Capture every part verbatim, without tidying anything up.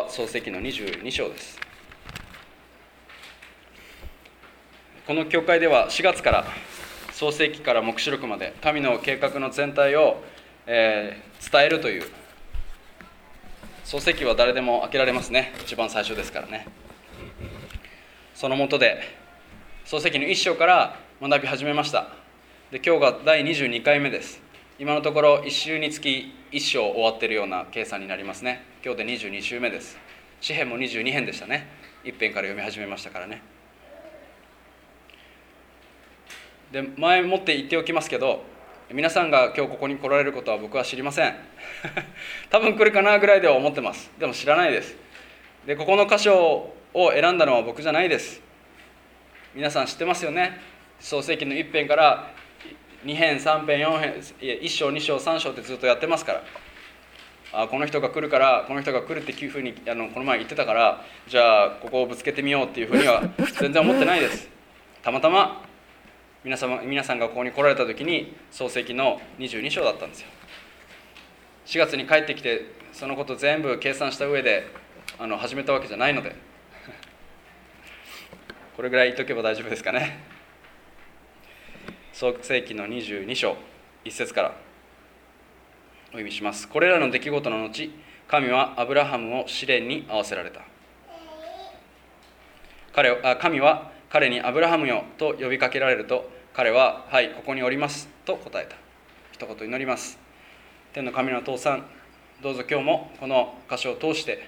は創世記のにじゅうに章です。この教会ではしがつから創世記から黙示録まで神の計画の全体を、えー、伝えるという、創世記は誰でも開けられますね。一番最初ですからね。その下で創世記のいっ章から学び始めました。で、今日がだいにじゅうにかいめです。今のところいっ週につきいっ章終わっているような計算になりますね。今日でにじゅうに週目です。詩編もにじゅうに編でしたね。一編から読み始めましたからね。で、前もって言っておきますけど、皆さんが今日ここに来られることは僕は知りません。多分来るかなぐらいでは思ってます。でも知らないです。で、ここの箇所を選んだのは僕じゃないです。皆さん知ってますよね。創世記のいっ編からに編、さん編、よん編、いっ章、に章、さん章ってずっとやってますから。あ、この人が来るから、この人が来るっていうふうにあのこの前言ってたから、じゃあここをぶつけてみようっていうふうには全然思ってないです。たまたま皆様、皆さんがここに来られた時に創世記のにじゅうに章だったんですよ。しがつに帰ってきてそのこと全部計算した上であの始めたわけじゃないのでこれぐらい言っとけば大丈夫ですかね。創世記のにじゅうに章いっ節からお読みします。これらの出来事の後、神はアブラハムを試練に合わせられた。彼あ神は彼にアブラハムよと呼びかけられると、彼ははい、ここにおりますと答えた。一言祈ります。天の神のお父さん、どうぞ今日もこの箇所を通して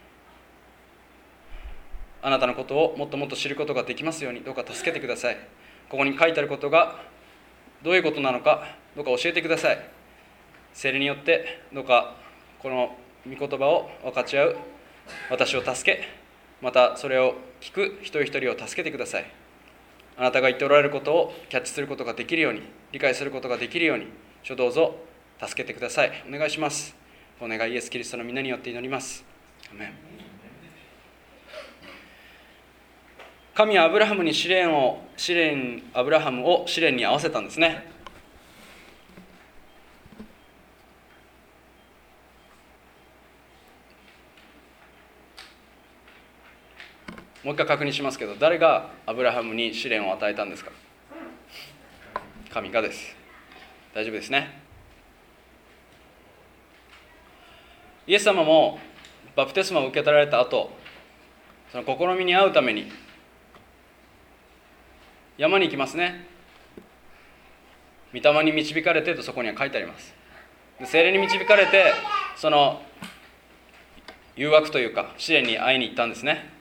あなたのことをもっともっと知ることができますように、どうか助けてください。ここに書いてあることがどういうことなのか、どうか教えてください。聖霊によってどうかこの御言葉を分かち合う私を助け、またそれを聞く一人一人を助けてください。あなたが言っておられることをキャッチすることができるように、理解することができるように、主どうぞ助けてください。お願いします。お願いイエス・キリストの皆によって祈ります。アメン。神はアブラハムに試練を試練アブラハムを試練に合わせたんですね。もう一回確認しますけど、誰がアブラハムに試練を与えたんですか？神がです。大丈夫ですね。イエス様もバプテスマを受け取られた後、その試みに遭うために山に行きますね。御霊に導かれてとそこには書いてあります。聖霊に導かれて、その誘惑というか試練に会いに行ったんですね。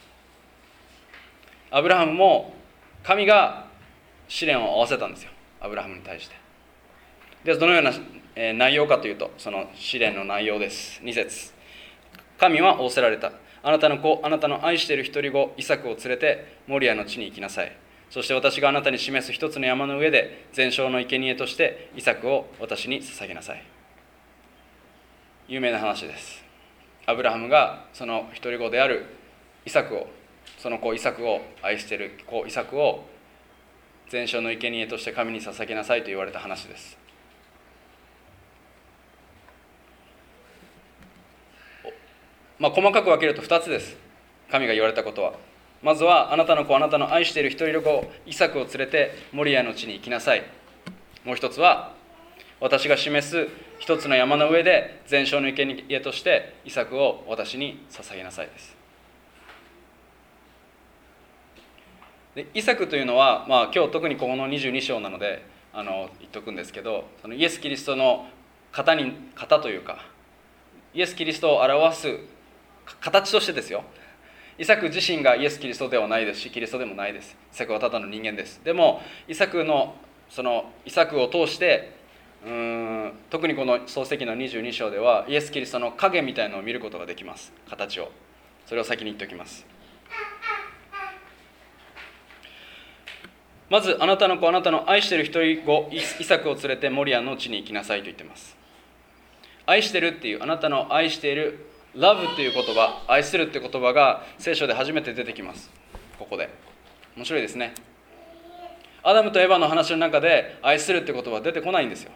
アブラハムも神が試練を合わせたんですよ、アブラハムに対して。で、どのような内容かというと、その試練の内容です。に節。神は仰せられた。あなたの子、あなたの愛している一人子イサクを連れてモリアの地に行きなさい。そして私があなたに示す一つの山の上で全焼の生贄としてイサクを私に捧げなさい。有名な話です。アブラハムがその一人子であるイサクを、その子イサクを愛している子イサクを全焼の生贄として神に捧げなさいと言われた話です。まあ、細かく分けるとふたつです。神が言われたことは、まずはあなたの子、あなたの愛している一人の子イサクを連れてモリアの地に行きなさい。もう一つは、私が示す一つの山の上で全焼の生贄としてイサクを私に捧げなさいです。で、イサクというのは、まあ、今日特にここのにじゅうに章なのであの言っとくんですけど、そのイエス・キリストの型に型というか、イエス・キリストを表す形としてですよ。イサク自身がイエス・キリストではないですし、キリストでもないです。イサクはただの人間です。でもイサクのそのイサクを通してうーん特にこの創世記のにじゅうに章ではイエス・キリストの影みたいなのを見ることができます。形を。それを先に言っておきます。まず、あなたの子、あなたの愛している一人子イサクを連れてモリアの地に行きなさいと言っています。愛してるっていう、あなたの愛しているラブという言葉、愛するっていう言葉が聖書で初めて出てきます。ここで面白いですね。アダムとエヴァの話の中で愛するって言葉は出てこないんですよ。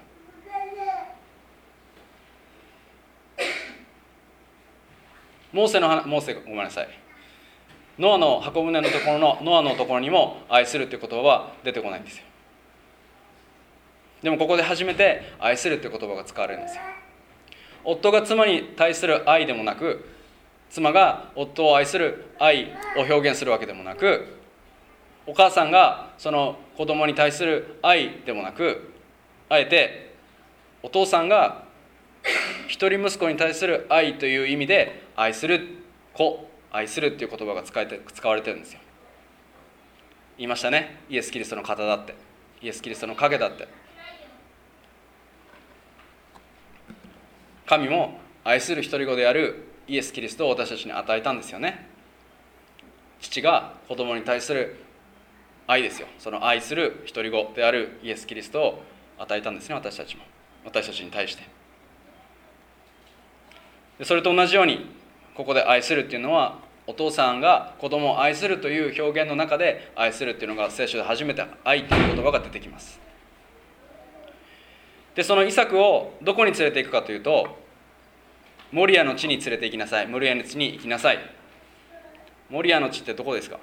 モーセの話モーセごめんなさいノアの箱舟のところのノアのところにも愛するという言葉は出てこないんですよ。でもここで初めて愛するという言葉が使われるんですよ。夫が妻に対する愛でもなく、妻が夫を愛する愛を表現するわけでもなく、お母さんがその子供に対する愛でもなく、あえてお父さんが一人息子に対する愛という意味で愛する子、愛するっていう言葉が使えて使われてるんですよ。言いましたね、イエス・キリストの方だって、イエス・キリストの影だって。神も愛する一人子であるイエス・キリストを私たちに与えたんですよね。父が子供に対する愛ですよ。その愛する一人子であるイエス・キリストを与えたんですね、私たちも。私たちに対して。でそれと同じように、ここで愛するっていうのは、お父さんが子供を愛するという表現の中で、愛するっていうのが聖書で初めて愛という言葉が出てきます。で、そのイサクをどこに連れて行くかというと、モリアの地に連れて行きなさい。モリアの地に行きなさい。モリアの地ってどこですか？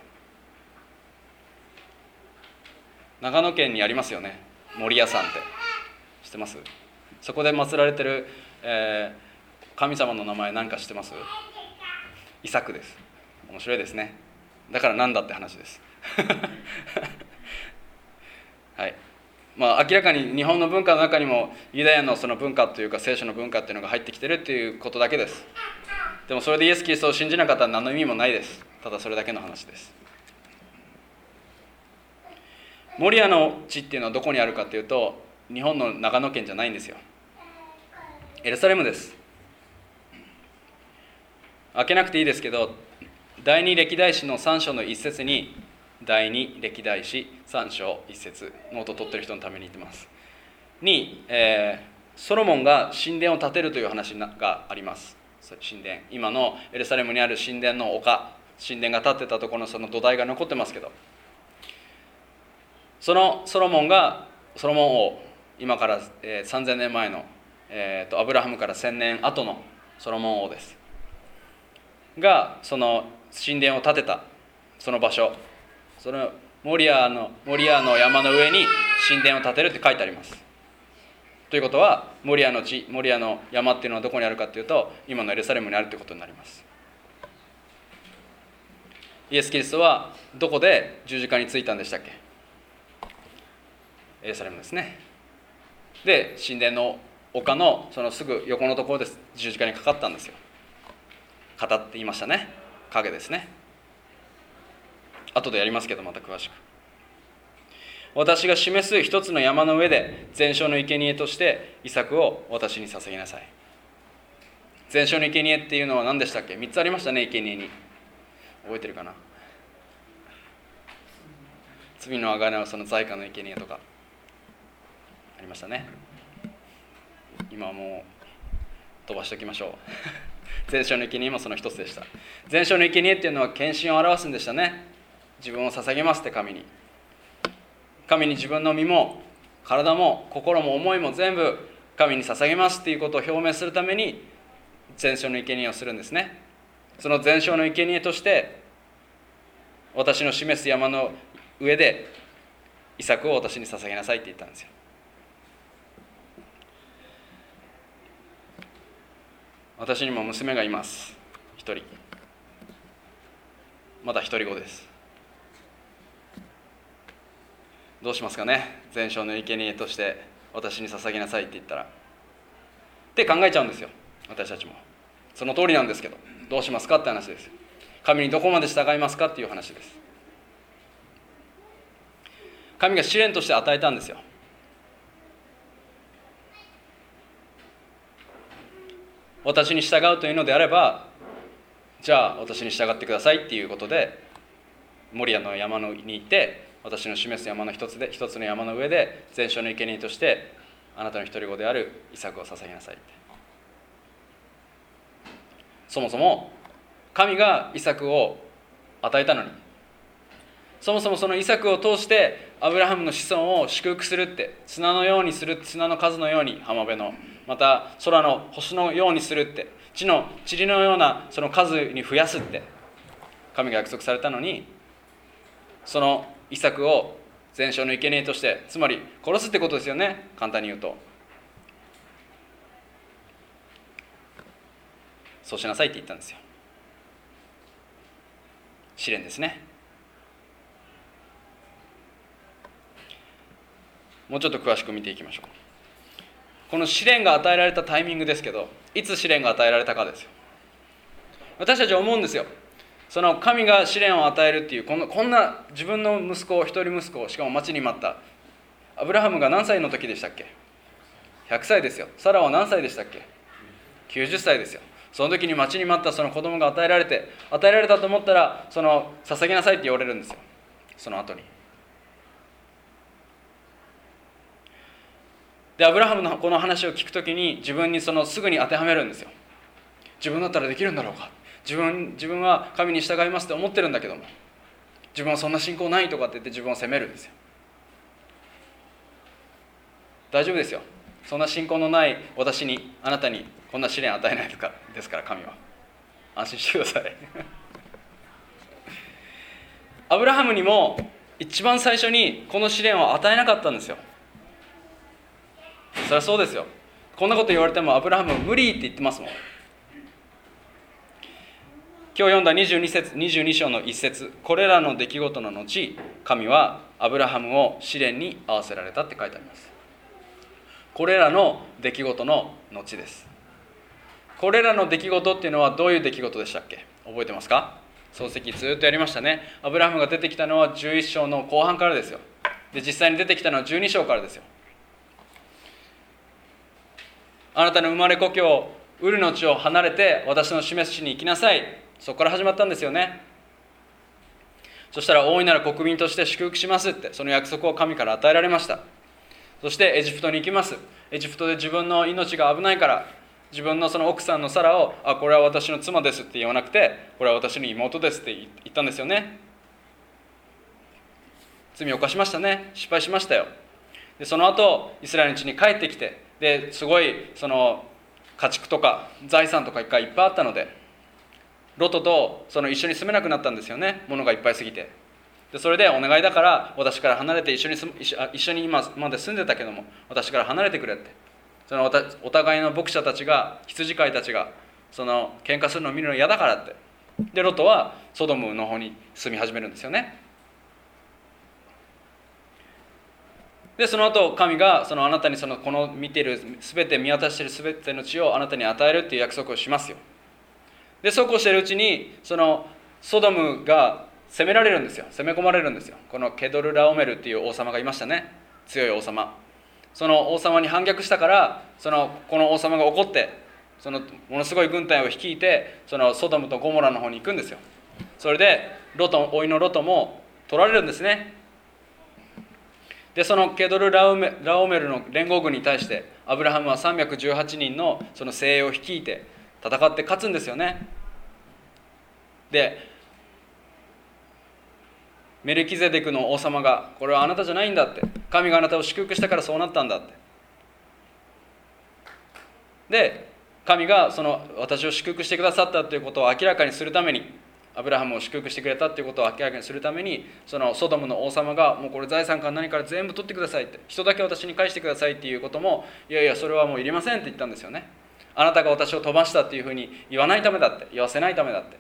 長野県にありますよね。守屋山って知ってます？そこで祀られてる、えー、神様の名前何か知ってます？イサクです。面白いですね。だからなんだって話です。はい。まあ明らかに日本の文化の中にもユダヤのその文化というか聖書の文化っていうのが入ってきてるっていうことだけです。でもそれでイエス・キリストを信じなかったら何の意味もないです。ただそれだけの話です。モリアの地っていうのはどこにあるかというと、日本の長野県じゃないんですよ。エルサレムです。開けなくていいですけど、第二歴代史のさん章の一節に、第二歴代史さん章一節、ノートを取ってる人のために言ってますに、えー、ソロモンが神殿を建てるという話があります。神殿、今のエルサレムにある神殿の丘、神殿が建ってたところのその土台が残ってますけど、そのソロモンがソロモン王、今から、えー、さんぜんねんまえの、えー、とアブラハムからせんねん後のソロモン王ですが、その神殿を建てたその場所、そのモリアのモリアの山の上に神殿を建てるって書いてあります。ということは、モリアの地、モリアの山っていうのはどこにあるかというと、今のエルサレムにあるということになります。イエス・キリストはどこで十字架についたんでしたっけ？エルサレムですね。で、神殿の丘のそのすぐ横のところで十字架にかかったんですよ。語って言いましたね。影ですね。後でやりますけど、また詳しく。私が示す一つの山の上で全焼の生贄としてイサクを私に捧げなさい。全焼の生贄っていうのは何でしたっけ？みっつありましたね、生贄に。覚えてるかな？罪の贖いのその罪過の生贄とかありましたね。今はもう飛ばしておきましょう。全焼の生贄もその一つでした。全焼の生贄っていうのは献身を表すんでしたね。自分を捧げますって、神に。神に自分の身も体も心も思いも全部神に捧げますっていうことを表明するために全焼の生贄をするんですね。その全焼の生贄として、私の示す山の上でイサクを私に捧げなさいって言ったんですよ。私にも娘がいます。一人。まだ一人子です。どうしますかね？全焼の生贄として私に捧げなさいって言ったら。って考えちゃうんですよ、私たちも。その通りなんですけど、どうしますかって話です。神にどこまで従いますかっていう話です。神が試練として与えたんですよ。私に従うというのであれば、じゃあ私に従ってくださいっていうことで、モリアの山のに行って、私の示す山の一つで一つの山の上で全焼の生贄としてあなたの一人子であるイサクを捧げなさいって。そもそも神がイサクを与えたのに、そもそもそのイサクを通してアブラハムの子孫を祝福するって、砂のようにする、砂の数のように、浜辺の、また空の星のようにするって、 地の塵のようなその数に増やすって神が約束されたのに、そのイサクを全焼の生贄として、つまり殺すってことですよね、簡単に言うと。そうしなさいって言ったんですよ。試練ですね。もうちょっと詳しく見ていきましょう。この試練が与えられたタイミングですけど、いつ試練が与えられたかですよ。私たちは思うんですよ。その神が試練を与えるっていう、このこんな自分の息子、一人息子、しかも待ちに待ったアブラハムが何歳の時でしたっけ？ひゃくさいですよ。サラは何歳でしたっけ？きゅうじゅっさいですよ。その時に待ちに待ったその子供が与えられて、与えられたと思ったら、その捧げなさいって言われるんですよ、その後に。でアブラハムのこの話を聞くときに、自分にそのすぐに当てはめるんですよ。自分だったらできるんだろうか、自分自分は神に従いますって思ってるんだけども、自分はそんな信仰ないとかって言って自分を責めるんですよ。大丈夫ですよ。そんな信仰のない私に、あなたにこんな試練与えないですから、神は。安心してください。アブラハムにも一番最初にこの試練を与えなかったんですよ。そりゃそうですよ。こんなこと言われてもアブラハム無理って言ってますもん。今日読んだにじゅうに節、にじゅうに章のいち節、これらの出来事の後、神はアブラハムを試練に合わせられたって書いてあります。これらの出来事の後です。これらの出来事っていうのはどういう出来事でしたっけ？覚えてますか？漱石ずっとやりましたね。アブラハムが出てきたのはじゅういち章の後半からですよ。で、実際に出てきたのはじゅうに章からですよ。あなたの生まれ故郷、ウルの地を離れて私の示す地に行きなさい。そこから始まったんですよね。そしたら大いなる国民として祝福しますって、その約束を神から与えられました。そしてエジプトに行きます。エジプトで自分の命が危ないから、自分のその奥さんのサラを、あ、これは私の妻ですって言わなくて、これは私の妹ですって言ったんですよね。罪を犯しましたね。失敗しましたよ。でその後イスラエルの地に帰ってきて、ですごいその家畜とか財産とかがいっぱいあったので、ロトとその一緒に住めなくなったんですよね。物がいっぱいすぎて。でそれでお願いだから私から離れて、一緒に住一緒一緒に今まで住んでたけども私から離れてくれって。そのお互いの牧者たちが、羊飼いたちがその喧嘩するのを見るの嫌だからって。でロトはソドムの方に住み始めるんですよね。でその後神がそのあなたにそのこの見ている全て見渡している全ての地をあなたに与えるっていう約束をしますよ。でそうこうしているうちにそのソドムが攻められるんですよ。攻め込まれるんですよ。このケドルラオメルっていう王様がいましたね。強い王様。その王様に反逆したから、そのこの王様が怒ってそのものすごい軍隊を率いてそのソドムとゴモラの方に行くんですよ。それでロト、甥のロトも取られるんですね。でそのケドルラオメ、ラオメルの連合軍に対してアブラハムはさんびゃくじゅうはちにんのその精鋭を率いて戦って勝つんですよね。でメルキゼデクの王様が、これはあなたじゃないんだって、神があなたを祝福したからそうなったんだって。で神がその私を祝福してくださったということを明らかにするために、アブラハムを祝福してくれたということを明らかにするために、そのソドムの王様がもうこれ財産から何から全部取ってくださいって、人だけ私に返してくださいっていうことも、いやいやそれはもういりませんって言ったんですよね。あなたが私を飛ばしたっていうふうに言わないためだって、言わせないためだって。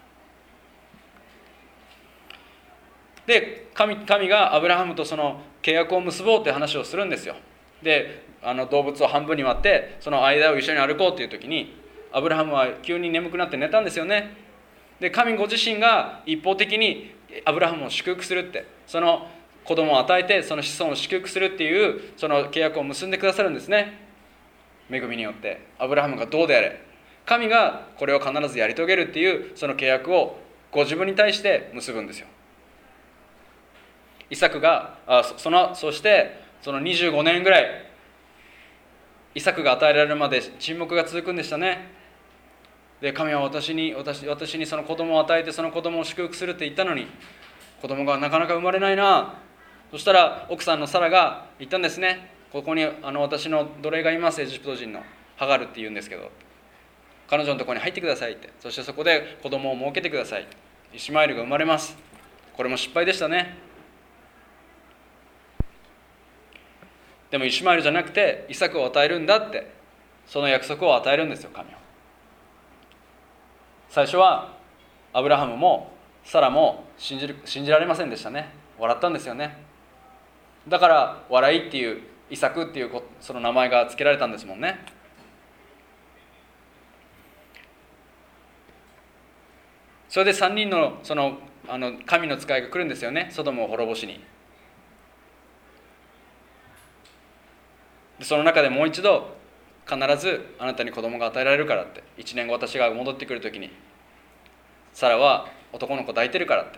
で 神, 神がアブラハムとその契約を結ぼうって話をするんですよ。であの動物を半分に割ってその間を一緒に歩こうっていう時に、アブラハムは急に眠くなって寝たんですよね。で神ご自身が一方的にアブラハムを祝福するって、その子供を与えてその子孫を祝福するっていうその契約を結んでくださるんですね。恵みによってアブラハムがどうであれ、神がこれを必ずやり遂げるっていうその契約をご自分に対して結ぶんですよ。イサクがあ そ, のそしてそのにじゅうごねんぐらいイサクが与えられるまで沈黙が続くんでしたね。で神は私に 私, 私にその子供を与えてその子供を祝福するって言ったのに、子供がなかなか生まれないな。そしたら奥さんのサラが言ったんですね。ここにあの私の奴隷がいます、エジプト人のハガルって言うんですけど、 彼女のところに入ってくださいって、そしてそこで子供を設けてください。イシュマエルが生まれます。これも失敗でしたね。でもイシュマエルじゃなくてイサクを与えるんだって、その約束を与えるんですよ、神は。最初はアブラハムもサラも信じる信じられませんでしたね。笑ったんですよね。だから笑いっていうイサクっていうその名前が付けられたんですもんね。それでさんにんのそのあの神の使いが来るんですよね、ソドムを滅ぼしに。でその中でもう一度必ずあなたに子供が与えられるからって、いちねんご私が戻ってくるときにサラは男の子抱いてるからって。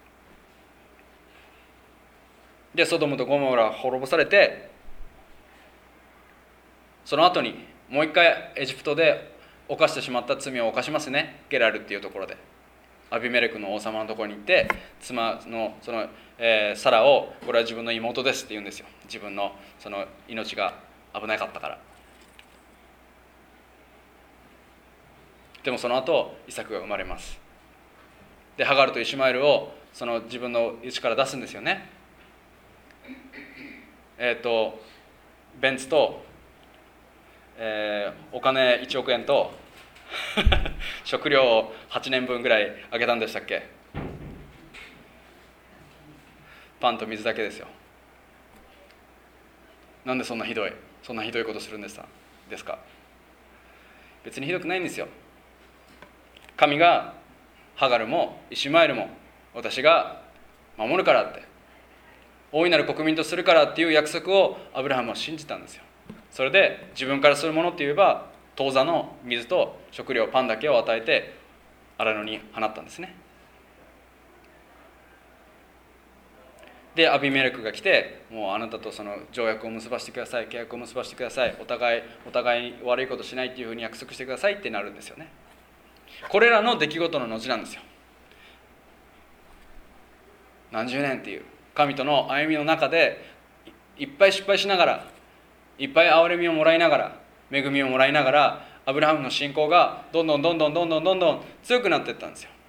でソドムとゴモラは滅ぼされて、その後にもう一回エジプトで犯してしまった罪を犯しますね、ゲラルっていうところで。アビメレクの王様のところに行って、妻のその、えー、サラをこれは自分の妹ですって言うんですよ。自分のその命が危なかったから。でもその後イサクが生まれます。でハガルとイシュマエルをその自分の家から出すんですよね。えっ、ー、とベンツと、えー、お金いちおくえんと食料をはちねんぶんぐらいあげたんでしたっけ。パンと水だけですよ。なんでそんなひどいそんなひどいことするんですかですか。別にひどくないんですよ。神がハガルもイシュマエルも私が守るからって、大いなる国民とするからっていう約束をアブラハムは信じたんですよ。それで自分からするものって言えば当座の水と食料、パンだけを与えて荒野に放ったんですね。でアビメレクが来て、もうあなたとその条約を結ばせてください、契約を結ばせてください、お互いお互いに悪いことしないっていうふうに約束してくださいってなるんですよね。これらの出来事の後なんですよ。何十年っていう神との歩みの中でいっぱい失敗しながら、いっぱい憐れみをもらいながら、恵みをもらいながら、アブラハムの信仰がどんどんどんどんどんどんどんどん強くなっていったんですよ。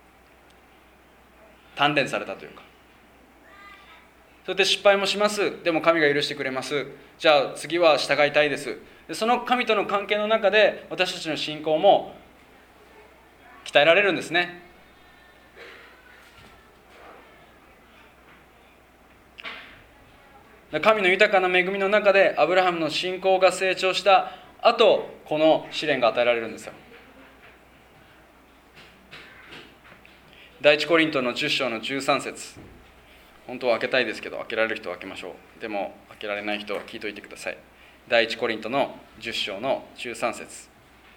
鍛錬されたというか。それで失敗もします。でも神が許してくれます。じゃあ次は従いたいです。でその神との関係の中で私たちの信仰も鍛えられるんですね。神の豊かな恵みの中でアブラハムの信仰が成長した後、この試練が与えられるんですよ。第一コリントのじゅっ章のじゅうさん節、本当は開けたいですけど開けられる人は開けましょう。でも開けられない人は聞いといてください。第一コリントのじゅっ章のじゅうさん節、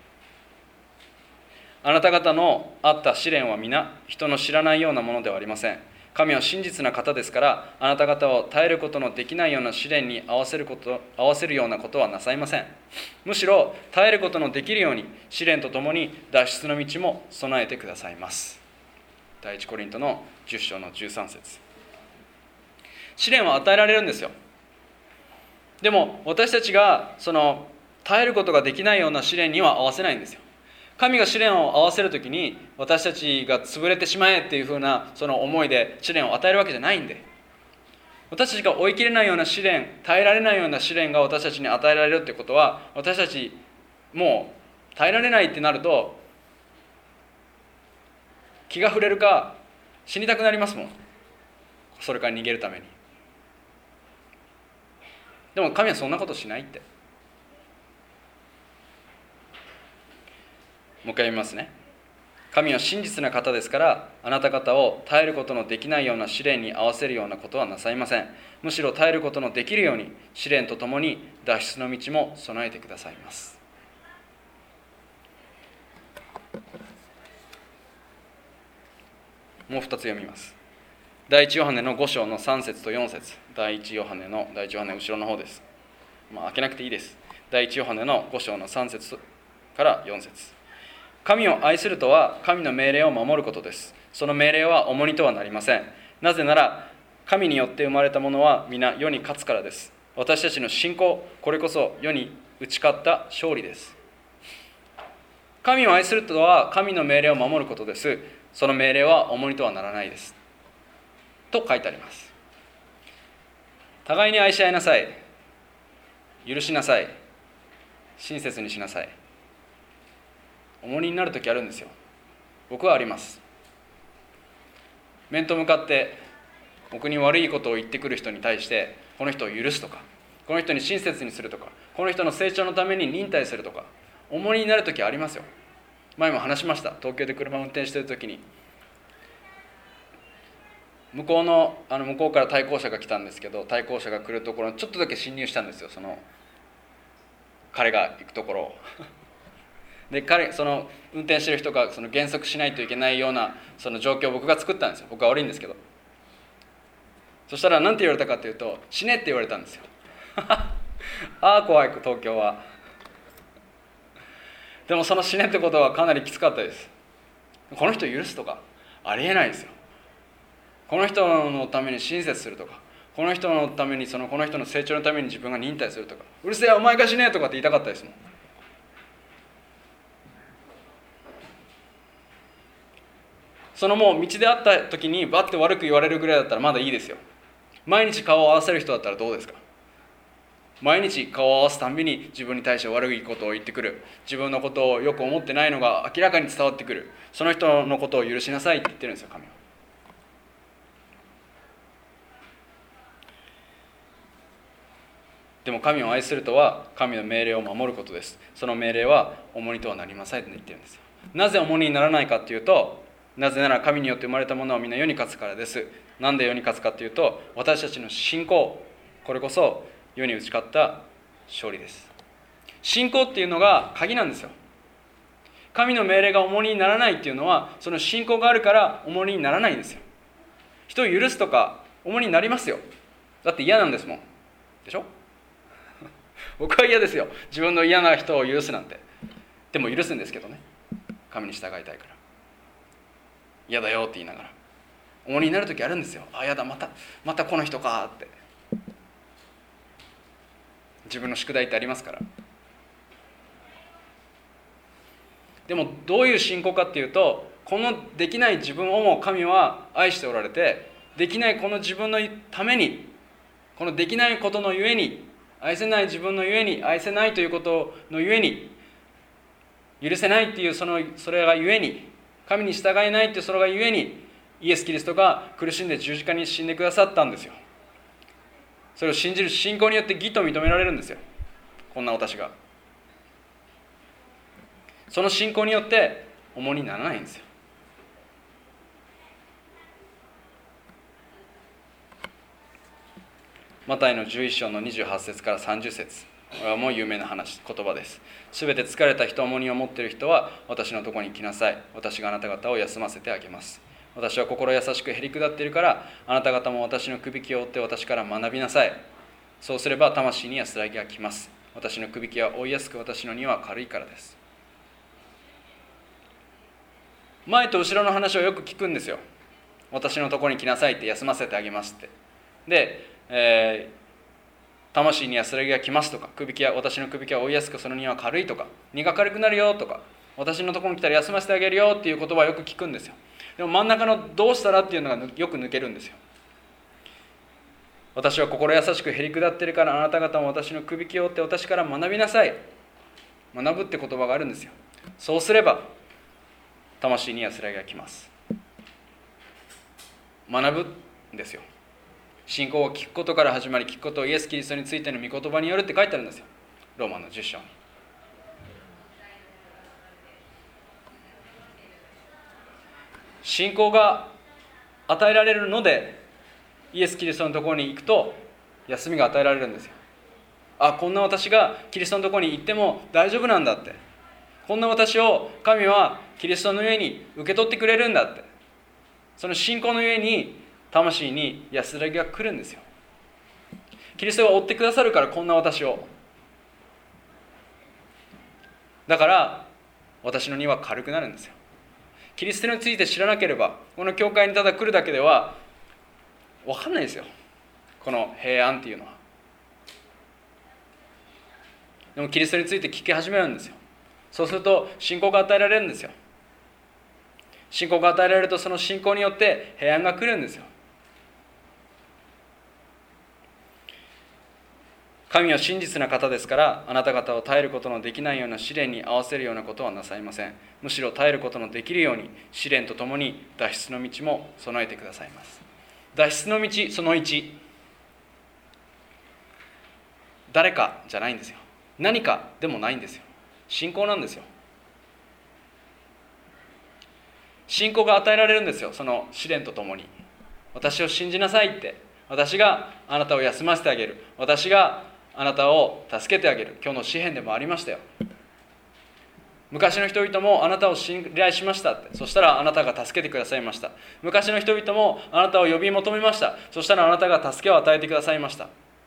あなた方のあった試練は皆人の知らないようなものではありません。神は真実な方ですから、あなた方を耐えることのできないような試練に合わせること、合わせるようなことはなさいません。むしろ耐えることのできるように試練とともに脱出の道も備えてくださいます。第一コリントのじゅっ章のじゅうさん節。試練は与えられるんですよ。でも私たちがその耐えることができないような試練には合わせないんですよ。神が試練を合わせるときに私たちが潰れてしまえっていう風なその思いで試練を与えるわけじゃないんで、私たちが追い切れないような試練、耐えられないような試練が私たちに与えられるってことは、私たちもう耐えられないってなると気が触れるか死にたくなりますもん。それから逃げるために。でも神はそんなことしないって。もう一回読みますね。神は真実な方ですから、あなた方を耐えることのできないような試練に合わせるようなことはなさいません。むしろ耐えることのできるように試練とともに脱出の道も備えてくださいます。もう二つ読みます。第一ヨハネのご章のさん節とよん節。第一ヨハネの第一ヨハネ後ろの方です。まあ開けなくていいです。第一ヨハネのご章のさん節からよん節。神を愛するとは神の命令を守ることです。その命令は重荷とはなりません。なぜなら神によって生まれたものは皆世に勝つからです。私たちの信仰、これこそ世に打ち勝った勝利です。 神を愛するとは神の命令を守ることです。その命令は重荷とはならないです。と書いてあります。互いに愛し合いなさい。許しなさい。親切にしなさい。重荷になるときあるんですよ。僕はあります。面と向かって僕に悪いことを言ってくる人に対して、この人を許すとか、この人に親切にするとか、この人の成長のために忍耐するとか、重荷になるときありますよ。前も話しました。東京で車を運転しているときに、向こうの、あの向こうから対向車が来たんですけど、対向車が来るところにちょっとだけ進入したんですよ。その彼が行くところをで、彼その運転してる人がその減速しないといけないようなその状況を僕が作ったんですよ。僕は悪いんですけど。そしたら何て言われたかというと、死ねって言われたんですよああ怖い、東京は。でもその死ねってことはかなりきつかったです。この人を許すとかありえないですよ。この人のために親切するとか、この人のためにそのこの人の成長のために自分が忍耐するとか、うるせえお前が死ねとかって言いたかったですもん。そのもう道で会った時にバッて悪く言われるぐらいだったらまだいいですよ。毎日顔を合わせる人だったらどうですか。毎日顔を合わすたんびに自分に対して悪いことを言ってくる、自分のことをよく思ってないのが明らかに伝わってくる、その人のことを許しなさいって言ってるんですよ、神は。でも神を愛するとは神の命令を守ることです。その命令は重荷とはなりませんと言ってるんですよ。なぜ重荷にならないかというと、なぜなら神によって生まれたものはみんな世に勝つからです。なんで世に勝つかというと、私たちの信仰、これこそ世に打ち勝った勝利です。信仰っていうのが鍵なんですよ。神の命令が重荷にならないっていうのは、その信仰があるから重荷にならないんですよ。人を許すとか重荷になりますよ。だって嫌なんですもん。でしょ僕は嫌ですよ。自分の嫌な人を許すなんて。でも許すんですけどね。神に従いたいから。嫌だよって言いながら。重荷になるときあるんですよ。あ、嫌だ、また、またこの人かって。自分の宿題ってありますから。でもどういう信仰かっていうと、このできない自分をも神は愛しておられて、できないこの自分のために、このできないことのゆえに、愛せない自分のゆえに、愛せないということのゆえに、許せないっていうそのそれがゆえに、神に従えないっていうそれがゆえに、イエス・キリストが苦しんで十字架に死んでくださったんですよ。それを信じる信仰によって義と認められるんですよ。こんな私が。その信仰によって重荷にならないんですよ。マタイのじゅういっ章のにじゅうはち節からさんじゅう節、これはもう有名な話、言葉です。すべて疲れた人、重荷を持っている人は私のところに来なさい。私があなた方を休ませてあげます。私は心優しくへり下っているから、あなた方も私のくびきを追って私から学びなさい。そうすれば魂に安らぎが来ます。私のくびきは追いやすく、私の荷は軽いからです。前と後ろの話をよく聞くんですよ。私のところに来なさいって、休ませてあげますって。で、えー、魂に安らぎが来ますとか、くびきは私のくびきは追いやすく、その荷は軽いとか、荷が軽くなるよとか、私のところに来たら休ませてあげるよっていう言葉をよく聞くんですよ。でも真ん中のどうしたらっていうのがよく抜けるんですよ。私は心優しくへり下っているから、あなた方も私のくびきを追って私から学びなさい。学ぶって言葉があるんですよ。そうすれば魂に安らぎが来ます。学ぶんですよ。信仰を聞くことから始まり、聞くことをイエス・キリストについての御言葉によるって書いてあるんですよ。ローマのじゅっ章に。信仰が与えられるので、イエス・キリストのところに行くと休みが与えられるんですよ。あ、こんな私がキリストのところに行っても大丈夫なんだって。こんな私を神はキリストの上に受け取ってくれるんだって。その信仰の上に魂に安らぎが来るんですよ。キリストが追ってくださるから、こんな私を。だから私の荷は軽くなるんですよ。キリストについて知らなければ、この教会にただ来るだけでは分かんないですよ、この平安っていうのは。でもキリストについて聞き始めるんですよ。 そうすると信仰が与えられるんですよ。信仰が与えられると、その信仰によって平安が来るんですよ。神は真実な方ですから、あなた方を耐えることのできないような試練に合わせるようなことはなさいません。むしろ耐えることのできるように、試練とともに脱出の道も備えてくださいます。脱出の道そのいち、誰かじゃないんですよ。何かでもないんですよ。信仰なんですよ。信仰が与えられるんですよ。その試練とともに、私を信じなさいって、私があなたを休ませてあげる、私があなたを助けてあげる。今日の詩篇でもありましたよ。昔の人々もあなたを信頼しましたって、そしたらあなたが助けてくださいました。昔の人々もあなたを呼び求めました。そしたらあなたが助けを与えてくださいました。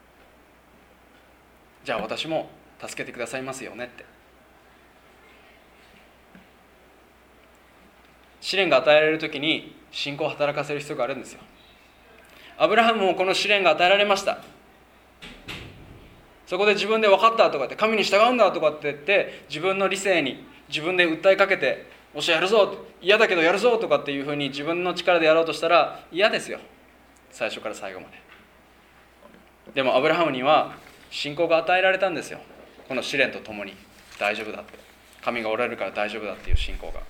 じゃあ私も助けてくださいますよねって。試練が与えられるときに信仰を働かせる必要があるんですよ。アブラハムもこの試練が与えられました。そこで自分で分かったとかって、神に従うんだとかって言って自分の理性に自分で訴えかけて、おっしゃやるぞ、嫌だけどやるぞとかっていうふうに自分の力でやろうとしたら嫌ですよ、最初から最後まで。でもアブラハムには信仰が与えられたんですよ。この試練とともに大丈夫だって、神がおられるから大丈夫だっていう信仰が。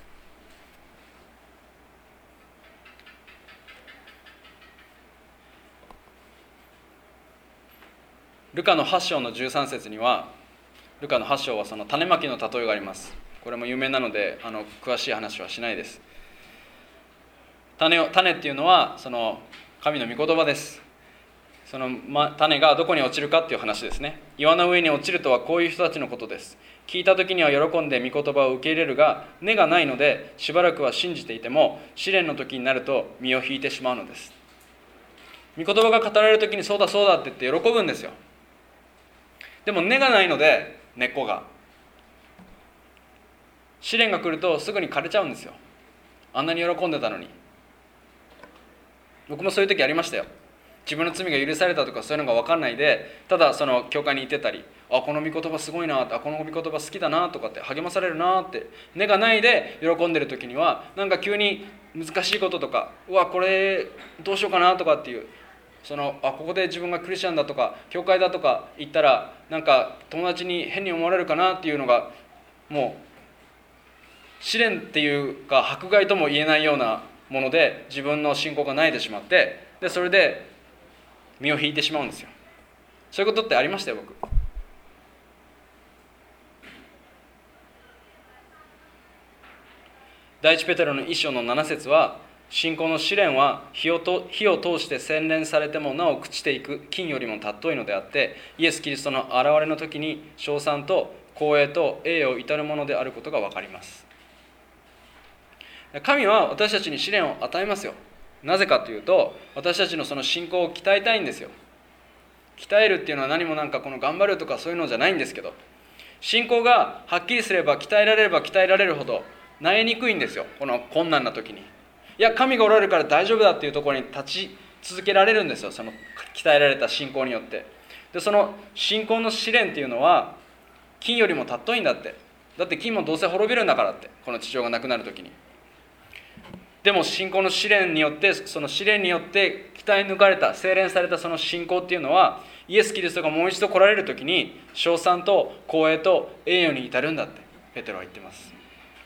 ルカのはち章のじゅうさん節には、ルカのはち章はその種まきの例えがあります。これも有名なのであの詳しい話はしないです。種を種っていうのはその神の御言葉です。その、ま、種がどこに落ちるかっていう話ですね。岩の上に落ちるとはこういう人たちのことです。聞いた時には喜んで御言葉を受け入れるが、根がないのでしばらくは信じていても、試練の時になると身を引いてしまうのです。御言葉が語られる時にそうだそうだって言って喜ぶんですよ。でも根がないので、根っこが試練が来るとすぐに枯れちゃうんですよ。あんなに喜んでたのに。僕もそういう時ありましたよ。自分の罪が許されたとかそういうのが分かんないで、ただその教会に行ってたり、あこの御言葉すごいな、あこの御言葉好きだなとかって励まされるなって、根がないで喜んでる時にはなんか急に難しいこととか、うわこれどうしようかなとかっていう、そのあここで自分がクリスチャンだとか教会だとか言ったらなんか友達に変に思われるかなっていうのが、もう試練っていうか迫害とも言えないようなもので自分の信仰がないでしまって、でそれで身を引いてしまうんですよ。そういうことってありましたよ、僕。第一ペテロの一章のなな節は、信仰の試練は火をと火を通して洗練されてもなお朽ちていく金よりも尊いのであって、イエス・キリストの現れの時に称賛と光栄と栄誉を至るものであることが分かります。神は私たちに試練を与えますよ。なぜかというと、私たちのその信仰を鍛えたいんですよ。鍛えるっていうのは何もなんかこの頑張るとかそういうのじゃないんですけど、信仰がはっきりすれば鍛えられれば鍛えられるほど萎えにくいんですよ。この困難な時に、いや神がおられるから大丈夫だっていうところに立ち続けられるんですよ。その鍛えられた信仰によって。でその信仰の試練っていうのは金よりも尊いんだって。だって金もどうせ滅びるんだからって、この地上がなくなる時に。でも信仰の試練によって、その試練によって鍛え抜かれた、精錬されたその信仰っていうのは、イエス・キリストがもう一度来られるときに称賛と光栄と栄誉に至るんだってペテロは言ってます。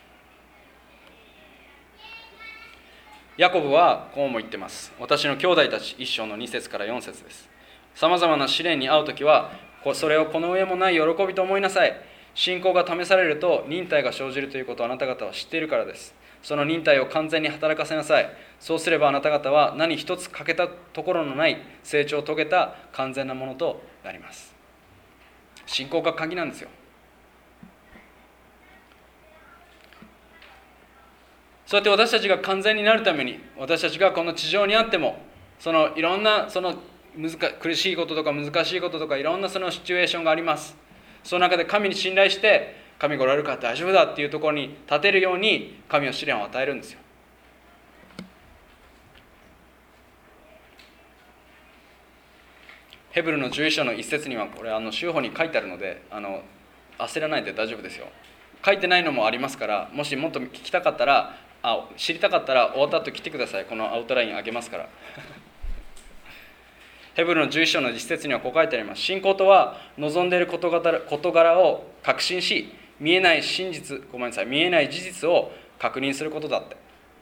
ヤコブはこうも言ってます。私の兄弟たち、一章のに節からよん節です。さまざまな試練に遭うときは、それをこの上もない喜びと思いなさい。信仰が試されると忍耐が生じるということをあなた方は知っているからです。その忍耐を完全に働かせなさい。そうすればあなた方は何一つ欠けたところのない成長を遂げた完全なものとなります。信仰が鍵なんですよ。そうやって私たちが完全になるために、私たちがこの地上にあっても、そのいろんなその難苦しいこととか難しいこととかいろんなそのシチュエーションがあります。その中で神に信頼して神がおられるから大丈夫だっていうところに立てるように神は試練を与えるんですよ。ヘブルのじゅういち章の一節には、これあの修法に書いてあるので、あの焦らないで大丈夫ですよ。 書いてないのもありますから、もしもっと聞きたかったら、あ知りたかったら終わった後来てください。このアウトラインあげますからヘブルのじゅういっ章の実節にはこう書いてあります。信仰とは望んでいる事柄、事柄を確信し、見えない真実ごめんなさい見えない事実を確認することだって。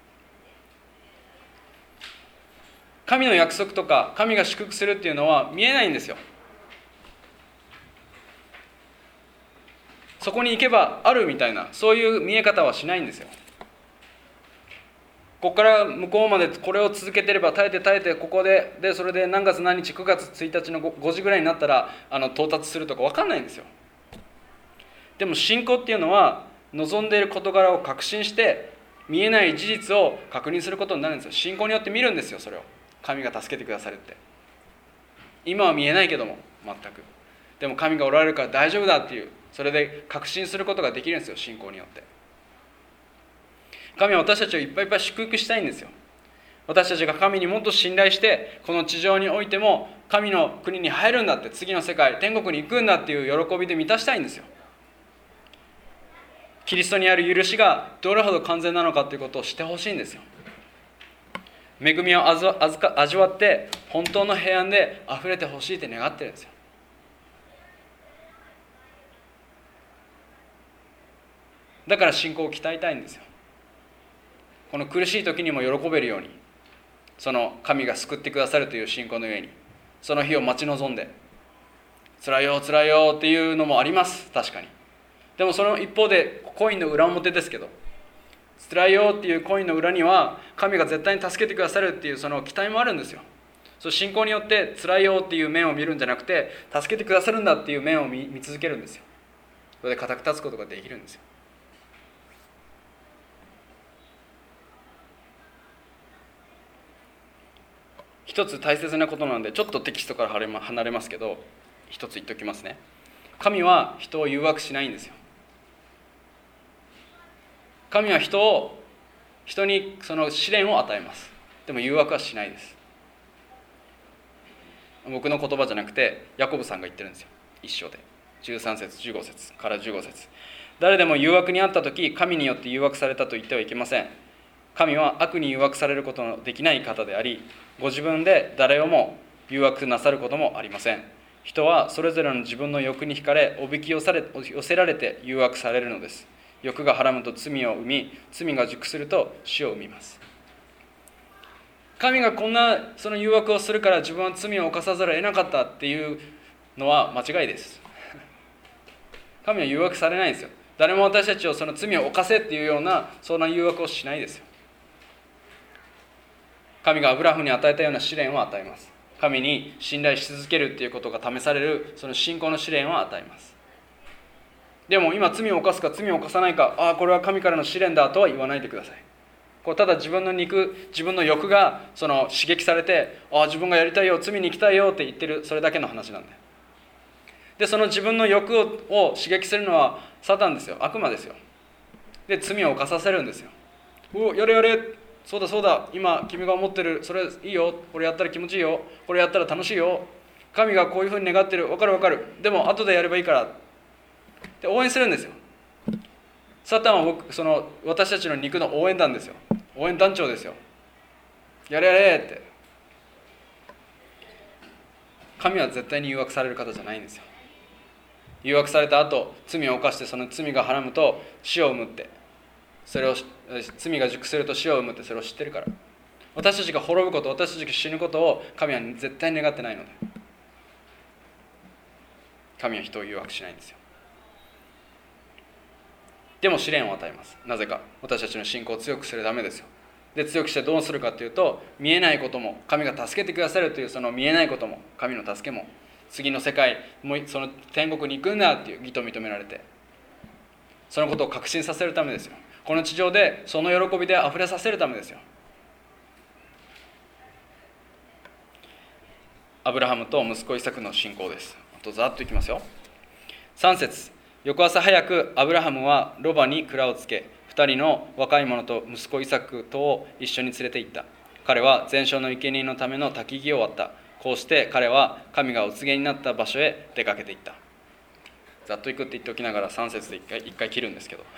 神の約束とか神が祝福するっていうのは見えないんですよ。そこに行けばあるみたいな、そういう見え方はしないんですよ。ここから向こうまでこれを続けてれば、耐えて耐えてここで、でそれで何月何日くがつついたちのごじぐらいになったらあの到達するとか分かんないんですよ。でも信仰っていうのは望んでいる事柄を確信して見えない事実を確認することになるんですよ。信仰によって見るんですよ。それを神が助けてくださるって。今は見えないけども全く、でも神がおられるから大丈夫だっていう、それで確信することができるんですよ。信仰によって神は私たちをいっぱいいっぱい祝福したいんですよ。私たちが神にもっと信頼して、この地上においても神の国に入るんだって、次の世界天国に行くんだっていう喜びで満たしたいんですよ。キリストにある許しがどれほど完全なのかということを知ってほしいんですよ。恵みを味わって本当の平安であふれてほしいって願ってるんですよ。だから信仰を鍛えたいんですよ。この苦しい時にも喜べるように、その神が救ってくださるという信仰の上に、その日を待ち望んで、辛いよ辛いよっていうのもあります。確かに。でもその一方でコインの裏表ですけど、辛いよっていうコインの裏には神が絶対に助けてくださるっていうその期待もあるんですよ。その信仰によって辛いよっていう面を見るんじゃなくて、助けてくださるんだっていう面を 見, 見続けるんですよ。それで固く立つことができるんですよ。一つ大切なことなので、ちょっとテキストから離れますけど、一つ言っておきますね。神は人を誘惑しないんですよ。神は人を人にその試練を与えます。でも誘惑はしないです。僕の言葉じゃなくてヤコブさんが言ってるんですよ。一章でじゅうさん節じゅうご節からじゅうご節、誰でも誘惑にあった時、神によって誘惑されたと言ってはいけません。神は悪に誘惑されることのできない方であり、ご自分で誰をも誘惑なさることもありません。人はそれぞれの自分の欲に惹かれ、おびき寄せられて誘惑されるのです。欲がはらむと罪を生み、罪が熟すると死を生みます。神がこんなその誘惑をするから自分は罪を犯さざるを得なかったっていうのは間違いです。神は誘惑されないんですよ。誰も私たちをその罪を犯せっていうようなそんな誘惑をしないですよ。神がアブラハムに与えたような試練を与えます。神に信頼し続けるっていうことが試されるその信仰の試練を与えます。でも今罪を犯すか罪を犯さないか、ああこれは神からの試練だとは言わないでください。これただ自分の肉、自分の欲がその刺激されて、ああ自分がやりたいよ、罪に行きたいよって言ってる、それだけの話なんで。でその自分の欲を刺激するのはサタンですよ。悪魔ですよ。で罪を犯させるんですよ。おおやれやれ、そうだそうだ、今君が思ってるそれいいよ、これやったら気持ちいいよ、これやったら楽しいよ、神がこういうふうに願ってる、分かる分かる、でも後でやればいいからって応援するんですよ。サタンは僕その私たちの肉の応援団ですよ。応援団長ですよ。やれやれって。神は絶対に誘惑される方じゃないんですよ。誘惑された後、罪を犯してその罪がはらむと死を生むって、それを罪が熟すると死を生むって、それを知ってるから。私たちが滅ぶこと、私たちが死ぬことを神は絶対に願ってないので、神は人を誘惑しないんですよ。でも試練を与えます。なぜか私たちの信仰を強くするためですよ。で強くしてどうするかというと、見えないことも神が助けてくださるというその見えないことも、神の助けも、次の世界もその天国に行くんだっていう義と認められて、そのことを確信させるためですよ。この地上でその喜びであふれさせるためですよ。アブラハムと息子イサクの信仰です。あとざっといきますよ。さん節、翌朝早くアブラハムはロバに蔵をつけ、二人の若い者と息子イサクとを一緒に連れて行った。彼は全焼の生贄のための焚き木を割った。こうして彼は神がお告げになった場所へ出かけていった。 ざっといくって言っておきながらさん節で一回一回切るんですけど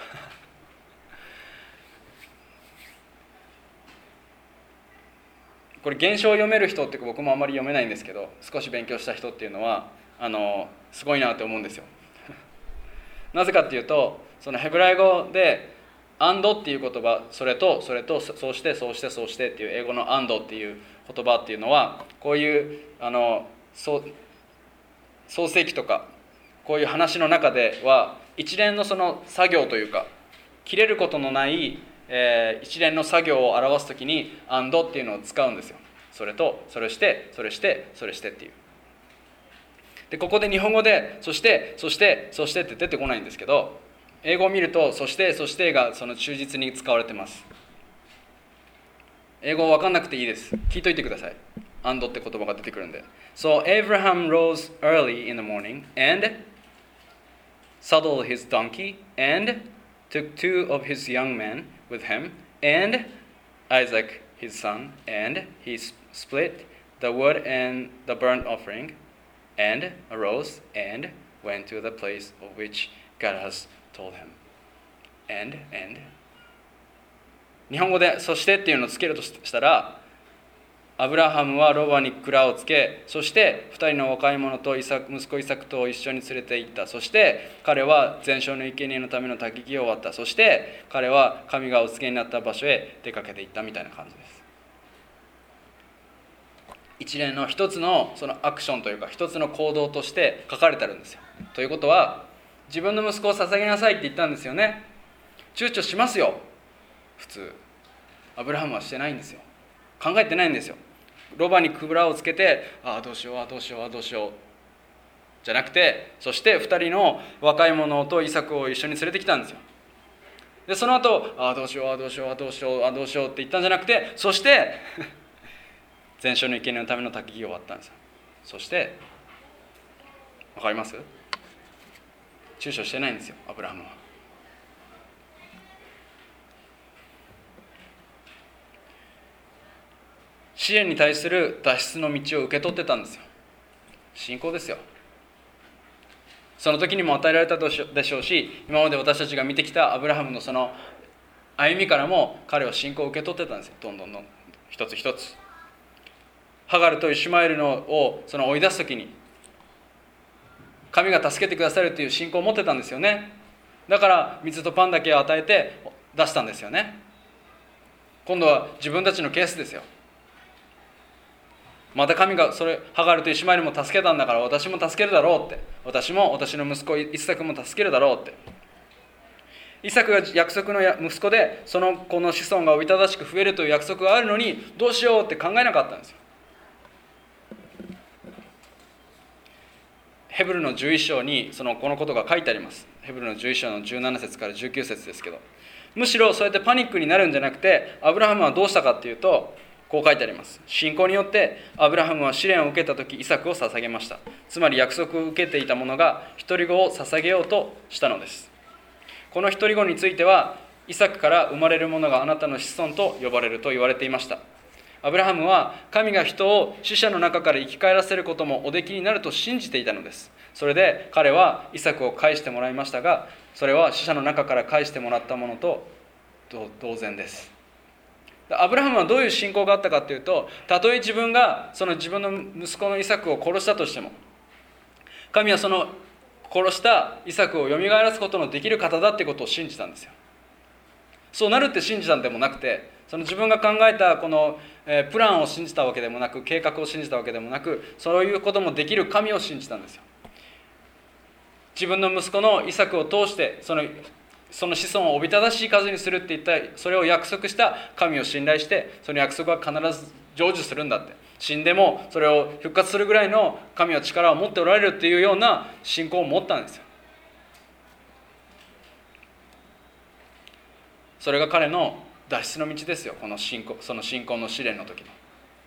これ原書を読める人って僕もあんまり読めないんですけど、少し勉強した人っていうのはあのすごいなって思うんですよなぜかっていうと、そのヘブライ語でアンドっていう言葉、それとそれとそうしてそうしてそうしてっていう英語のアンドっていう言葉っていうのは、こういうあの創世記とかこういう話の中では一連のその作業というか、切れることのない、えー、一連の作業を表すときにアンドっていうのを使うんですよ。それとそれしてそれしてそれしてっていう。でここで日本語でそしてそしてそしてって出てこないんですけど、英語を見るとそしてそしてがその忠実に使われてます。英語分かんなくていいです。聞いといてください。and って言葉が出てくるんで。So Abraham rose early in the morning and saddled his donkey and took two of his young men with him and Isaac his son, and he split the wood and the burnt offering and arose and went to the place of which God has told him. And, and 日本語でそしてっていうのをつけるとしたら、アブラハムはロバに蔵をつけ、そして二人の若い者とイサ息子イサクと一緒に連れて行った。そして彼は全焼の生贄のための焚き木を割った。そして彼は神がお告げになった場所へ出かけて行ったみたいな感じです。一連の一つのそのアクションというか、一つの行動として書かれてあるんですよ。ということは、自分の息子を捧げなさいって言ったんですよね。躊躇しますよ、普通。アブラハムはしてないんですよ。考えてないんですよ。ロバに蔵をつけて、ああどうしよう、ああどうしよう、ああどうしようじゃなくて、そして二人の若い者とイサクを一緒に連れてきたんですよ。でその後、ああどうしよう、ああどうしよう、ああどうしよう、ああどうしようって言ったんじゃなくて、そして全焼の生贄のための焚き木を割ったんですよ。そしてわかります？躊躇してないんですよ、アブラハムは。試練に対する脱出の道を受け取ってたんですよ。信仰ですよ。その時にも与えられたでしょうし、今まで私たちが見てきたアブラハムのその歩みからも彼は信仰を受け取ってたんですよ。どんどんどん一つ一つ。ハガルとイシュマエルのをその追い出す時に神が助けてくださるという信仰を持ってたんですよね。だから水とパンだけを与えて出したんですよね。今度は自分たちのケースですよ。また神がそれハガルとイシュマエルも助けたんだから私も助けるだろうって、私も私の息子イサクも助けるだろうって。イサクが約束の息子で、その子の子孫がおびただしく増えるという約束があるのにどうしようって考えなかったんですよ。ヘブルのじゅういち章にそのこのことが書いてあります。ヘブルのじゅういち章のじゅうなな節からじゅうきゅう節ですけど、むしろそうやってパニックになるんじゃなくて、アブラハムはどうしたかっていうと、こう書いてあります。信仰によってアブラハムは試練を受けたときイサクを捧げました。つまり約束を受けていた者が一人子を捧げようとしたのです。この一人子については、イサクから生まれる者があなたの子孫と呼ばれると言われていました。アブラハムは神が人を死者の中から生き返らせることもおできになると信じていたのです。それで彼はイサクを返してもらいましたが、それは死者の中から返してもらったものと同然です。アブラハムはどういう信仰があったかというと、たとえ自分がその自分の息子のイサクを殺したとしても、神はその殺したイサクをよみがえらすことのできる方だってことを信じたんですよ。そうなるって信じたんでもなくて、その自分が考えたこのプランを信じたわけでもなく、計画を信じたわけでもなく、そういうこともできる神を信じたんですよ。自分の息子のイサクを通してそのその子孫をおびただしい数にするって言った、それを約束した神を信頼して、その約束は必ず成就するんだって、死んでもそれを復活するぐらいの神は力を持っておられるっていうような信仰を持ったんですよ。それが彼の脱出の道ですよ。この信仰、その信仰の試練の時の。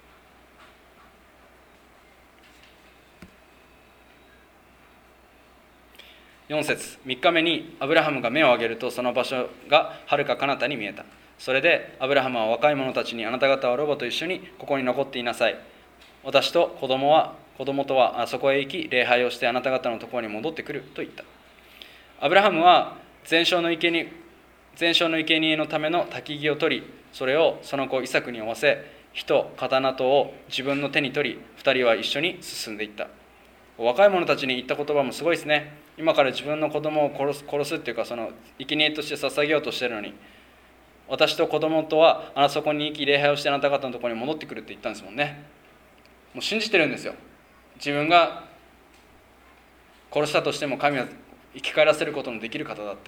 よん節、みっかめにアブラハムが目を上げると、その場所がはるか彼方に見えた。それでアブラハムは若い者たちに、あなた方はロバと一緒にここに残っていなさい。私と子供は子供とはそこへ行き礼拝をしてあなた方のところに戻ってくると言った。 アブラハムは全焼の生贄全焼の生贄のための焚き木を取り、それをその子イサクに負わせ、火と刀とを自分の手に取り、二人は一緒に進んでいった。若い者たちに言った言葉もすごいですね。今から自分の子供を殺す殺すっていうか、その生贄として捧げようとしてるのに、私と子供とはあそこに行き礼拝をしてあなた方のところに戻ってくるって言ったんですもんね。もう信じてるんですよ。自分が殺したとしても神は生き返らせることのできる方だって。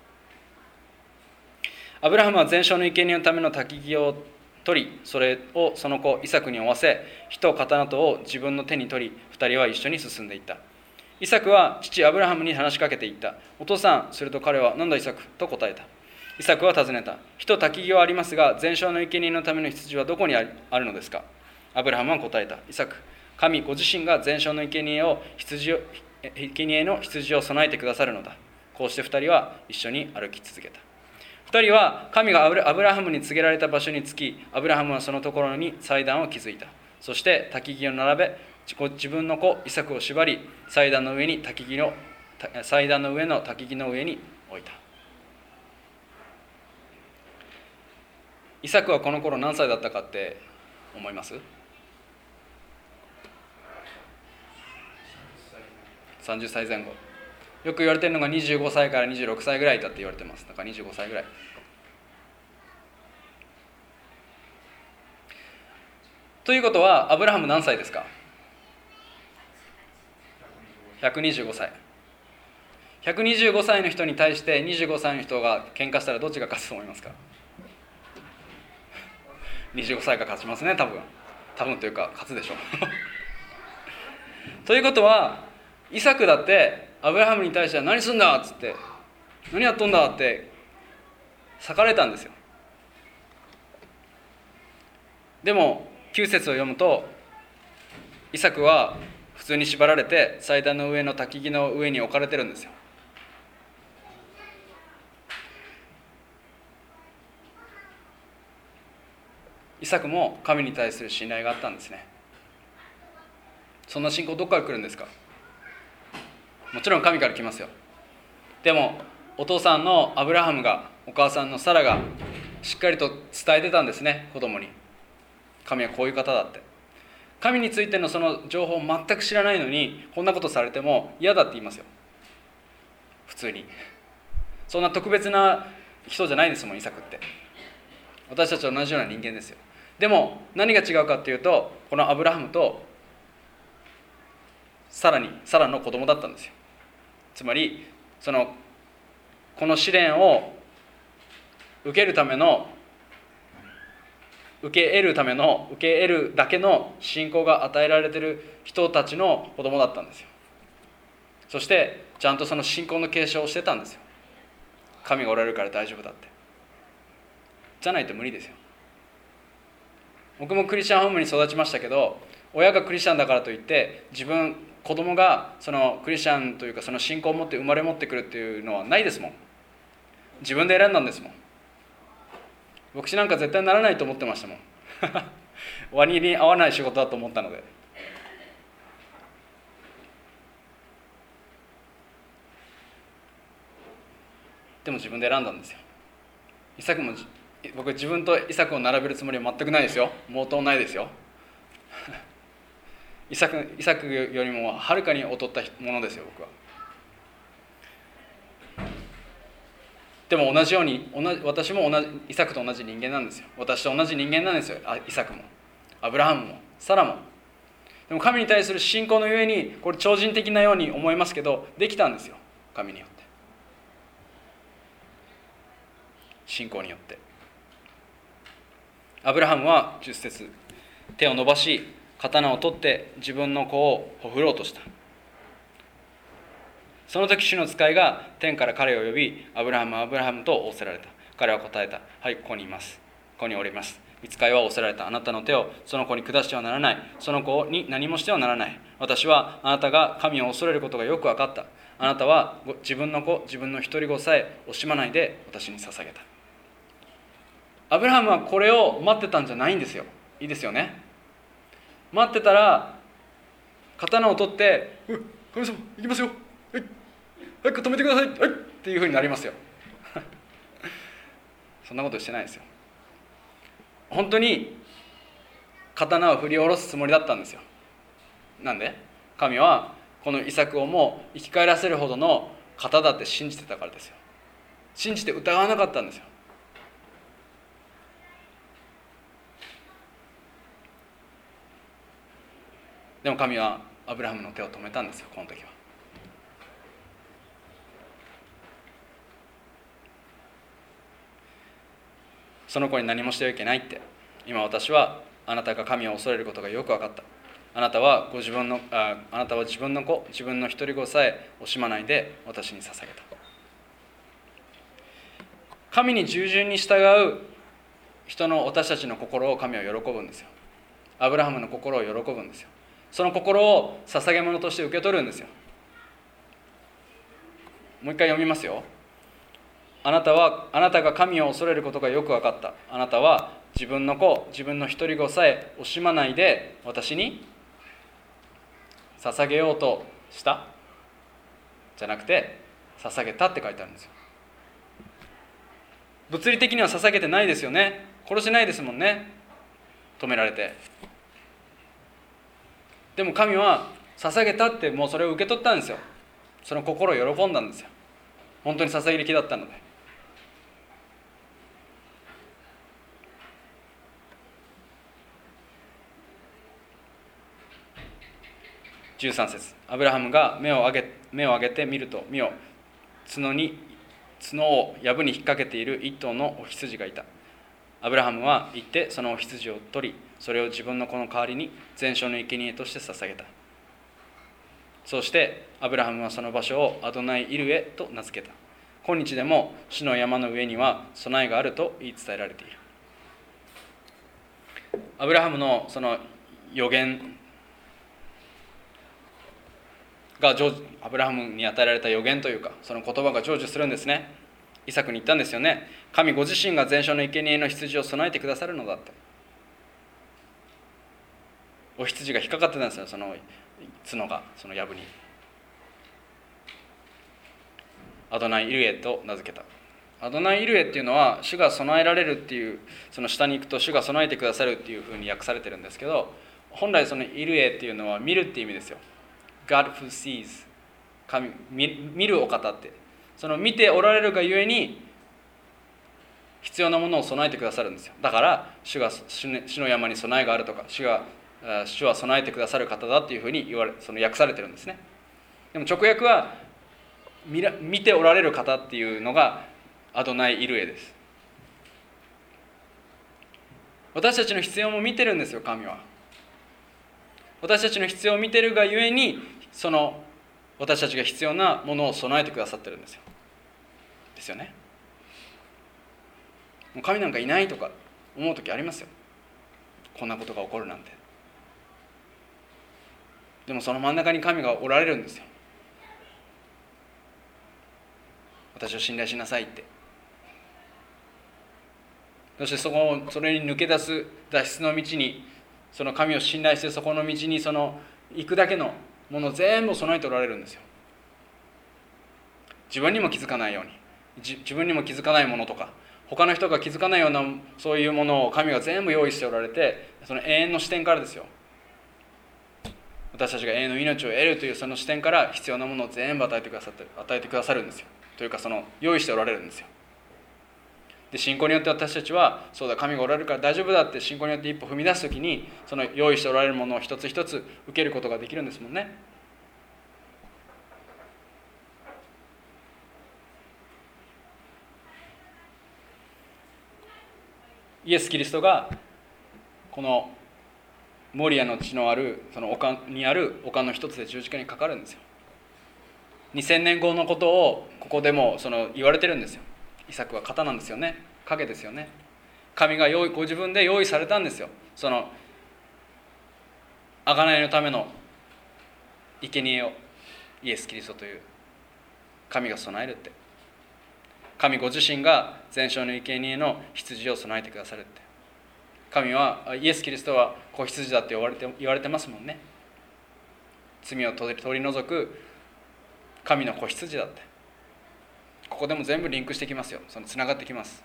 アブラハムは全焼の生贄のための焚き木を取り、それをその子イサクに負わせ、火と刀とを自分の手に取り、二人は一緒に進んでいった。イサクは父アブラハムに話しかけていった。お父さん。すると彼は、なんだイサクと答えた。イサクは尋ねた。火と焚き木はありますが、全焼の生贄のための羊はどこにあるのですか。アブラハムは答えた。イサク、神ご自身が全焼の生贄を羊を生贄の羊を備えてくださるのだ。こうして二人は一緒に歩き続けた。二人は神がアブラハムに告げられた場所に着き、アブラハムはそのところに祭壇を築いた。そして焚き木を並べ、自分の子イサクを縛り、祭壇の上に焚き木の祭壇の上の焚き木の上に置いた。イサクはこの頃何歳だったかって思います？さんじゅっさいぜん後。よく言われているのがにじゅうごさいからにじゅうろくさいぐらいだって言われてます。だからにじゅうごさいぐらい。ということはアブラハム何歳ですか？ひゃくにじゅうごさい。ひゃくにじゅうごさいの人に対してにじゅうごさいの人が喧嘩したらどっちが勝つと思いますか？にじゅうごさいが勝ちますね、多分。多分というか勝つでしょう。ということはイサクだってアブラハムに対しては何すんだっつって、何やっとんだって裂かれたんですよ。でもきゅう節を読むと、イサクは普通に縛られて祭壇の上の焚き木の上に置かれてるんですよ。イサクも神に対する信頼があったんですね。そんな信仰どこから来るんですか？もちろん神から来ますよ。でもお父さんのアブラハムが、お母さんのサラがしっかりと伝えてたんですね、子供に。神はこういう方だって。神についてのその情報を全く知らないのに、こんなことされても嫌だって言いますよ、普通に。そんな特別な人じゃないですもん、イサクって。私たちと同じような人間ですよ。でも何が違うかっていうと、このアブラハムとサラにサラの子供だったんですよ。つまりそのこの試練を受けるための受け得るための受け得るだけの信仰が与えられている人たちの子供だったんですよ。そしてちゃんとその信仰の継承をしてたんですよ。神がおられるから大丈夫だって。じゃないと無理ですよ。僕もクリスチャンホームに育ちましたけど、親がクリスチャンだからといって自分子供がそのクリスチャンというかその信仰を持って生まれ持ってくるっていうのはないですもん。自分で選んだんですもん。牧師なんか絶対ならないと思ってましたもん。割に合わない仕事だと思ったので。でも自分で選んだんですよ。イサクも僕自分とイサクを並べるつもりは全くないですよ。毛頭ないですよ。イサク、イサクよりもはるかに劣ったものですよ、僕は。でも同じように同じ私も同じイサクと同じ人間なんですよ。私と同じ人間なんですよ。イサクもアブラハムもサラも。でも神に対する信仰のゆえに、これ超人的なように思いますけど、できたんですよ、神によって。信仰によって。アブラハムはじゅっ節、手を伸ばし刀を取って自分の子をほふろうとした。その時主の使いが天から彼を呼び、アブラハムアブラハムと仰せられた。彼は答えた。はい、ここにいます。ここにおります。御使いは仰せられた。あなたの手をその子に下してはならない。その子に何もしてはならない。私はあなたが神を恐れることがよく分かった。あなたは自分の子、自分の一人子さえ惜しまないで私に捧げた。アブラハムはこれを待ってたんじゃないんですよ。いいですよね。待ってたら刀を取って、神様行きますよ、はい、 はい止めてください、はい、っていうふうになりますよそんなことしてないですよ。本当に刀を振り下ろすつもりだったんですよ。なんで？神はこのイサクをも生き返らせるほどの方だって信じてたからですよ。信じて疑わなかったんですよ。でも神はアブラハムの手を止めたんですよ、この時は。その子に何もしてはいけないって。今私はあなたが神を恐れることがよく分かった。あなたはご自分のああなたは自分の子、自分の一人子さえ惜しまないで私に捧げた。神に従順に従う人の私たちの心を神は喜ぶんですよ。アブラハムの心を喜ぶんですよ。その心を捧げ物として受け取るんですよ。もう一回読みますよ。あなたはあなたが神を恐れることがよく分かった。あなたは自分の子、自分の一人子さえ惜しまないで私に捧げようとしたじゃなくて捧げたって書いてあるんですよ。物理的には捧げてないですよね。殺してないですもんね、止められて。でも神は捧げたって、もうそれを受け取ったんですよ。その心を喜んだんですよ。本当に捧げる気だったので。じゅうさん節、アブラハムが目を上げ目を上げて見ると、見よ、角に角を藪に引っ掛けている一頭のお羊がいた。アブラハムは行ってそのお羊を取り、それを自分の子の代わりに全焼の生贄として捧げた。そうしてアブラハムはその場所をアドナイ・イルエと名付けた。今日でも主の山の上には備えがあると言い伝えられている。アブラハムのその予言がアブラハムに与えられた予言というか、その言葉が成就するんですね。イサクに言ったんですよね。神ご自身が全焼の生贄の羊を備えてくださるのだって。お羊が引っかかってたんですよ、その角がその藪に。アドナイ・イルエと名付けた。アドナイ・イルエっていうのは主が備えられるっていう、その下に行くと主が備えてくださるっていうふうに訳されてるんですけど、本来そのイルエっていうのは見るっていう意味ですよ。God who sees、 神、見るお方って、その見ておられるがゆえに必要なものを備えてくださるんですよ。だから主が主の山に備えがあるとか、主が主は備えてくださる方だっていうふうに言われ、その訳されてるんですね。でも直訳は見ら見ておられる方っていうのがアドナイ・イルエです。私たちの必要も見てるんですよ、神は。私たちの必要を見てるがゆえに、その私たちが必要なものを備えてくださってるんですよ。ですよね。もう神なんかいないとか思う時ありますよ。こんなことが起こるなんて。でもその真ん中に神がおられるんですよ。私を信頼しなさいって。そしてそこそれに抜け出す脱出の道に、その神を信頼してそこの道にその行くだけのものを全部備えておられるんですよ。自分にも気づかないように、自分にも気づかないものとか、他の人が気づかないようなそういうものを神が全部用意しておられて、その永遠の視点からですよ。私たちが永遠の命を得るというその視点から必要なものを全部与えてくださって与えてくださるんですよ。というか、その用意しておられるんですよ。で、信仰によって私たちは、そうだ、神がおられるから大丈夫だって信仰によって一歩踏み出すときに、その用意しておられるものを一つ一つ受けることができるんですもんね。イエス・キリストがこのモリアの地のあるその丘にある丘の一つで十字架にかかるんですよ。にせんねんごのことをここでもその言われてるんですよ。イサクは型なんですよね。影ですよね。神が用意ご自分で用意されたんですよ。その贖いのための生贄をイエス・キリストという神が備えるって。神ご自身が全焼の生贄の羊を備えてくださるって。神はイエス・キリストは子羊だって言われて言われてますもんね。罪を取り除く神の子羊だって。 ここでも全部リンクしてきますよ。そのつながってきます。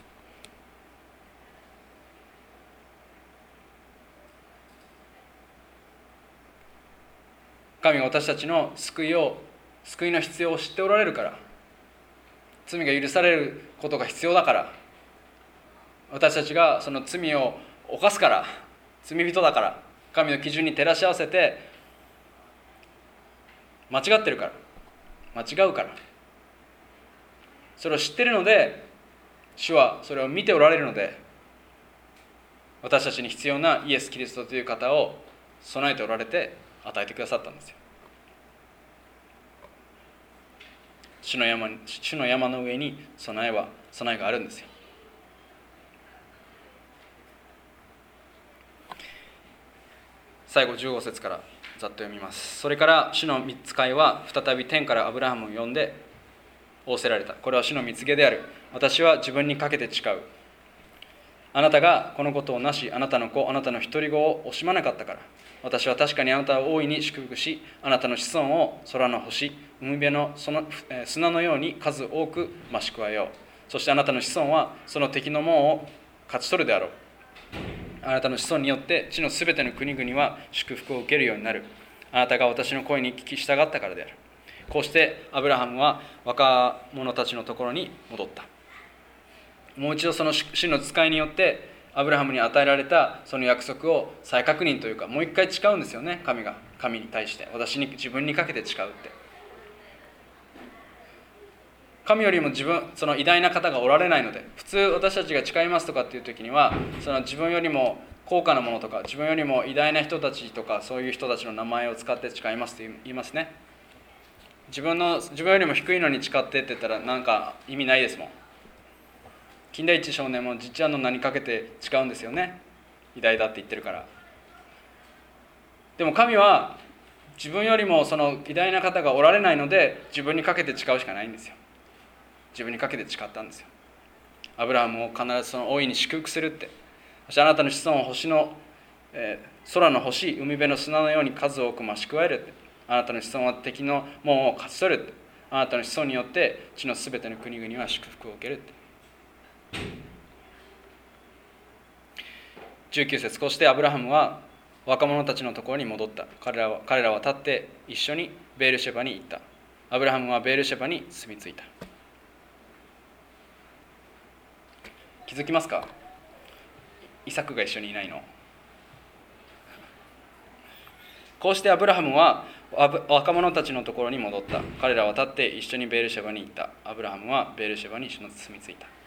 神が私たちの救いを救いの必要を知っておられるから、罪が許されることが必要だから、私たちがその罪を犯すから、罪人だから、神の基準に照らし合わせて間違ってるから、間違うから、それを知っているので、主はそれを見ておられるので、私たちに必要なイエス・キリストという方を備えておられて与えてくださったんですよ。主の山に、主の山の上に備えは備えがあるんですよ。最後じゅうご節からざっと読みます。それから主の御使いは再び天からアブラハムを呼んで仰せられた。これは主の御告げである。私は自分にかけて誓う。あなたがこのことをなし、あなたの子、あなたの一人子を惜しまなかったから、私は確かにあなたを大いに祝福し、あなたの子孫を空の星、海辺のその砂のように数多く増し加えよう。そしてあなたの子孫はその敵の門を勝ち取るであろう。あなたの子孫によって地のすべての国々は祝福を受けるようになる。あなたが私の声に聞き従ったからである。こうしてアブラハムは若者たちのところに戻った。もう一度その主の使いによってアブラハムに与えられたその約束を再確認というか、もう一回誓うんですよね。神が神に対して、私に自分にかけて誓うって。神よりも自分、その偉大な方がおられないので、普通私たちが誓いますとかっていう時には、その自分よりも高価なものとか、自分よりも偉大な人たちとか、そういう人たちの名前を使って誓いますと言いますね。自分の自分よりも低いのに誓ってって言ったらなんか意味ないですもん。金田一少年もじっちゃんの名にかけて誓うんですよね。偉大だって言ってるから。でも神は自分よりもその偉大な方がおられないので、自分にかけて誓うしかないんですよ。自分にかけて誓ったんですよ。アブラハムを必ずその大いに祝福するって。そしてあなたの子孫を星の、えー、空の星、海辺の砂のように数多く増し加えるって。あなたの子孫は敵の門を勝ち取るって。あなたの子孫によって地のすべての国々は祝福を受けるって。じゅうきゅう節、こうしてアブラハムは若者たちのところに戻った。彼らは彼らは立って一緒にベールシェバに行った。アブラハムはベールシェバに住み着いた。気づきますか？イサクが一緒にいないの。こうしてアブラハムは若者たちのところに戻った。彼らは立って一緒にベールシェバに行った。アブラハムはベールシェバに住み着いた。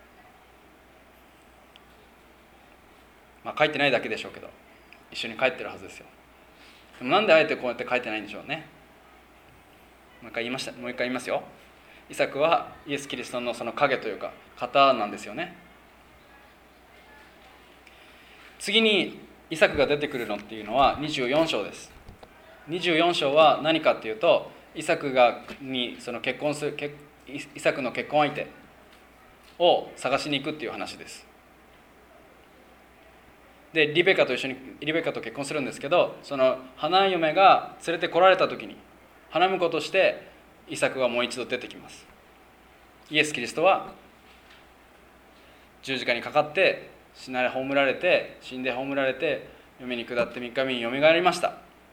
まあ書いてないだけでしょうけど、一緒に帰ってるはずですよ。でもなんであえてこうやって書いてないんでしょうね。もう一回言いました。もう一回言いますよ。イサクはイエス・キリストのその影というか型なんですよね。次にイサクが出てくるのっていうのはにじゅうよん章です。にじゅうよん章は何かっていうと、イサクがにその結婚するイサクの結婚相手を探しに行くっていう話です。でリベカと一緒にリベカと結婚するんですけど、その花嫁が連れてこられた時に花婿としてイサクはもう一度出てきます。イエス・キリストは十字架にかかって死なれ葬られて死んで葬られて嫁に下ってみっかめによみがえりました。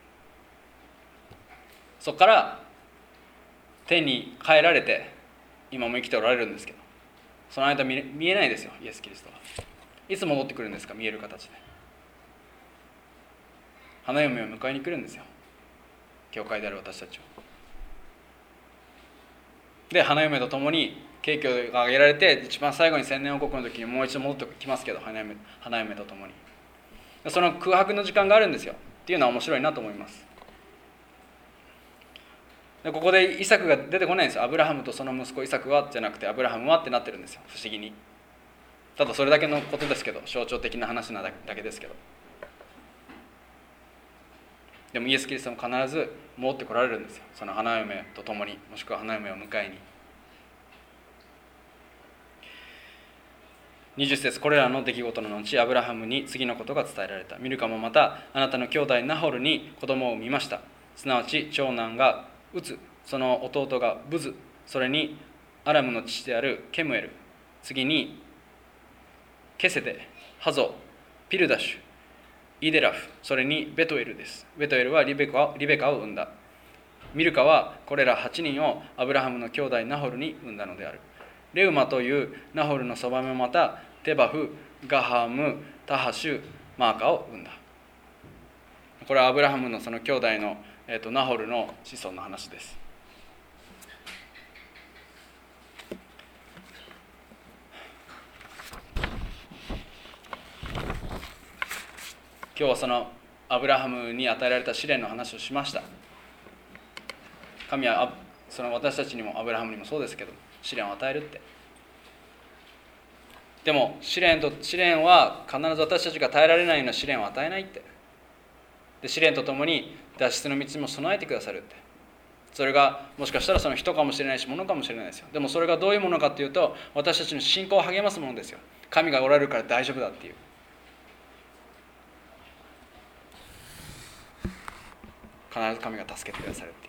そこから天に帰られて今も生きておられるんですけど、その間見えないですよ。イエス・キリストはいつ戻ってくるんですか？見える形で花嫁を迎えに来るんですよ、教会である私たちを。で花嫁と共に景挙が挙げられて、一番最後に千年王国の時にもう一度戻ってきますけど、花嫁、花嫁と共にその空白の時間があるんですよっていうのは面白いなと思います。でここでイサクが出てこないんですよ。アブラハムとその息子イサクはじゃなくてアブラハムはってなってるんですよ、不思議に。ただそれだけのことですけど、象徴的な話なだけですけど。でもイエス・キリストも必ず戻ってこられるんですよ、その花嫁と共に、もしくは花嫁を迎えに。にじゅっ節、これらの出来事の後、アブラハムに次のことが伝えられた。ミルカもまたあなたの兄弟ナホルに子供を産みました。すなわち長男がウツ、その弟がブズ、それにアラムの父であるケムエル、次にケセテ、ハゾ、ピルダシュ、イデラフ、それにベトエルです。ベトエルはリベカリベカを生んだ。ミルカはこれらはちにんをアブラハムの兄弟ナホルに生んだのである。レウマというナホルのそばめもまたテバフ、ガハム、タハシュ、マーカを生んだ。これはアブラハムのその兄弟の、えー、とナホルの子孫の話です。今日はそのアブラハムに与えられた試練の話をしました。神はその私たちにもアブラハムにもそうですけど試練を与えるって。でも試練と試練は必ず私たちが耐えられないような試練を与えないって。で試練とともに脱出の道も備えてくださるって。それがもしかしたらその人かもしれないし物かもしれないですよ。でもそれがどういうものかというと、私たちの信仰を励ますものですよ。神がおられるから大丈夫だっていう。必ず神が助けてくださるっていう。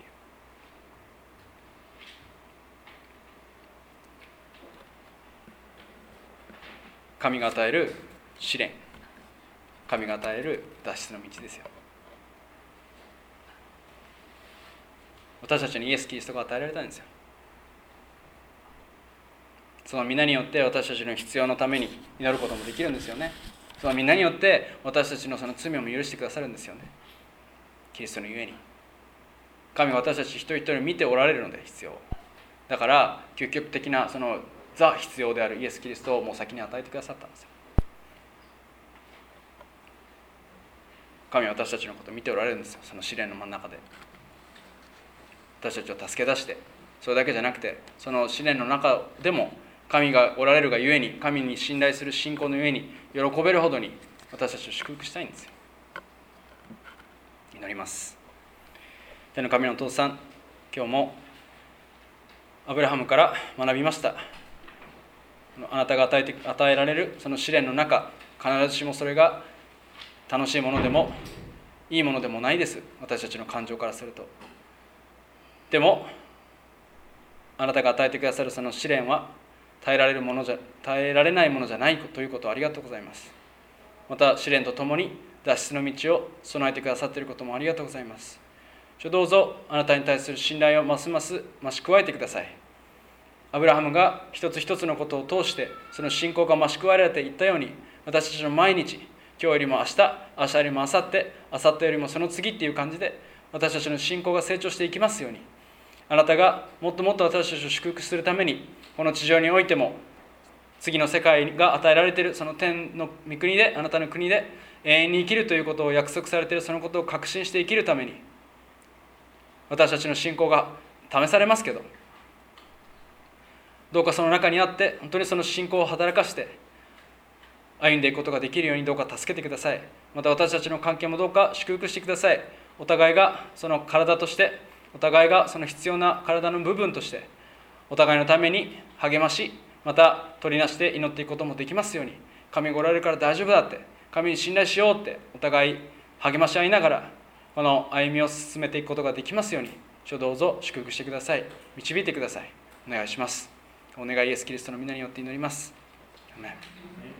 神が与える試練、神が与える脱出の道ですよ。私たちにイエス・キリストが与えられたんですよ。その皆によって私たちの必要のために祈ることもできるんですよね。その皆によって私たちのその罪をも許してくださるんですよね。キリストのゆえに神が私たち一人一人見ておられるので、必要だから究極的なそのザ必要であるイエス・キリストをもう先に与えてくださったんですよ。神は私たちのことを見ておられるんですよ。その試練の真ん中で私たちを助け出して、それだけじゃなくてその試練の中でも神がおられるがゆえに、神に信頼する信仰のゆえに喜べるほどに私たちを祝福したいんですよ。祈ります。天の神のお父さん、今日もアブラハムから学びました。あなたが与えて、与えられるその試練の中、必ずしもそれが楽しいものでもいいものでもないです。私たちの感情からすると。でもあなたが与えてくださるその試練は耐えられるものじゃ耐えられないものじゃないということをありがとうございます。また試練とともに脱出の道を備えてくださっていることもありがとうございます。どうぞあなたに対する信頼をますます増し加えてください。アブラハムが一つ一つのことを通してその信仰が増し加えられていったように、私たちの毎日、今日よりも明日、明日よりも明後日、明後日よりもその次っていう感じで私たちの信仰が成長していきますように、あなたがもっともっと私たちを祝福するために、この地上においても次の世界が与えられているその天の御国で、あなたの国で永遠に生きるということを約束されているそのことを確信して生きるために、私たちの信仰が試されますけど、どうかその中にあって本当にその信仰を働かして歩んでいくことができるようにどうか助けてください。また私たちの関係もどうか祝福してください。お互いがその体として、お互いがその必要な体の部分としてお互いのために励まし、また取りなして祈っていくこともできますように、神がおられるから大丈夫だって、神に信頼しようってお互い励まし合いながらこの歩みを進めていくことができますように、主どうぞ祝福してください。導いてください。お願いします。お願いイエスキリストの皆によって祈ります。アメン。